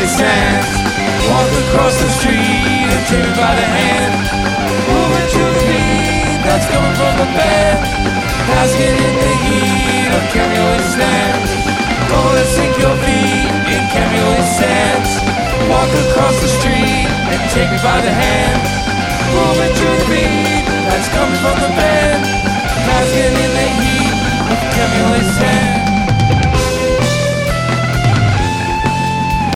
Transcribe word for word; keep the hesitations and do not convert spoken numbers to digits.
Cameo stands. Walk across the street and take me by the hand. Moving to the beat that's coming from the band. Basking in the heat of Cameo stands. Go and sink your feet in Cameo stands. Walk across the street and take me by the hand. Moving to the beat that's coming from the band.